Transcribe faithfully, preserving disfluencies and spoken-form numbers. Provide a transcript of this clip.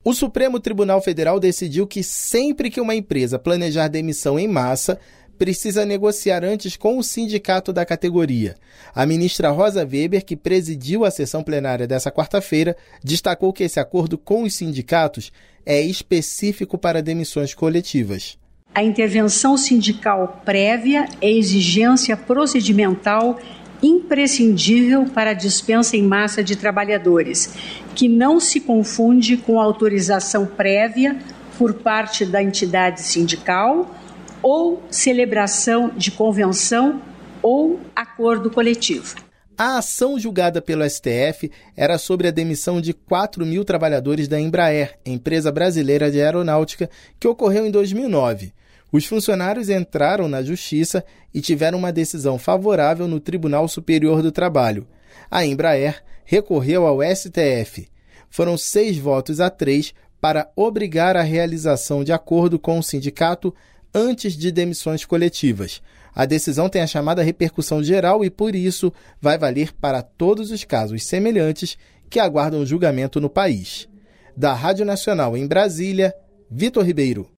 O Supremo Tribunal Federal decidiu que sempre que uma empresa planejar demissão em massa, precisa negociar antes com o sindicato da categoria. A ministra Rosa Weber, que presidiu a sessão plenária dessa quarta-feira, destacou que esse acordo com os sindicatos é específico para demissões coletivas. A intervenção sindical prévia é exigência procedimental imprescindível para a dispensa em massa de trabalhadores, que não se confunde com a autorização prévia por parte da entidade sindical ou celebração de convenção ou acordo coletivo. A ação julgada pelo S T F era sobre a demissão de quatro mil trabalhadores da Embraer, empresa brasileira de aeronáutica, que ocorreu em dois mil e nove. Os funcionários entraram na Justiça e tiveram uma decisão favorável no Tribunal Superior do Trabalho. A Embraer recorreu ao S T F. Foram seis votos a três para obrigar a realização de acordo com o sindicato antes de demissões coletivas. A decisão tem a chamada repercussão geral e, por isso, vai valer para todos os casos semelhantes que aguardam julgamento no país. Da Rádio Nacional em Brasília, Vitor Ribeiro.